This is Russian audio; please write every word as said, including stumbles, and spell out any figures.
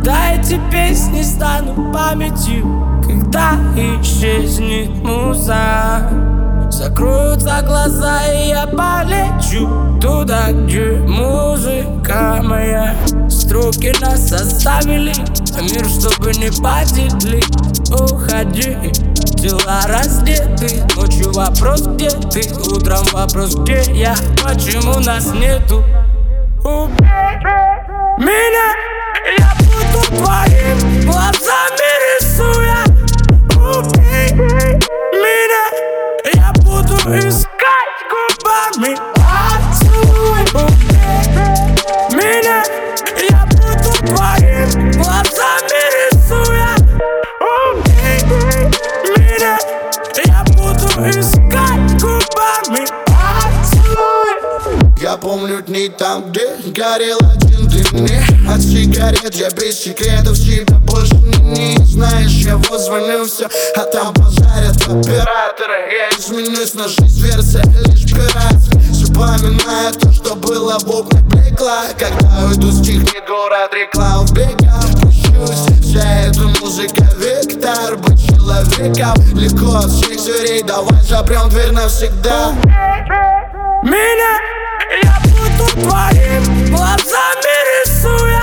Когда эти песни станут памятью, когда исчезнет муза, закроются глаза, и я полечу туда, где музыка моя. Строки нас оставили, а мир, чтобы не поделить. Уходи, тела раздеты, ночью вопрос, где ты, утром вопрос, где я, почему нас нету. Убей меня, я буду твоим глазами рисуя. Убей меня, я буду искать губами поцелуй. Убей меня, я буду твоим глазами рисуя. Убей меня, я буду искать губами поцелуй. Я помню дни там, где горел один ты мне. От сигарет я без секретов, тебя больше не, не знаешь. Я позвоню, все, а там пожарят операторы. Я изменюсь, но жизнь версия лишь пиратская. Вспоминаю то, что было, буквы блекла. Когда уйду, стихнет город, рекла в бегах. Пущусь, вся эта музыка вектор. Быть человеком легко от всех зверей. Давай запрем дверь навсегда. Меня, я буду твоим глазами рисуя.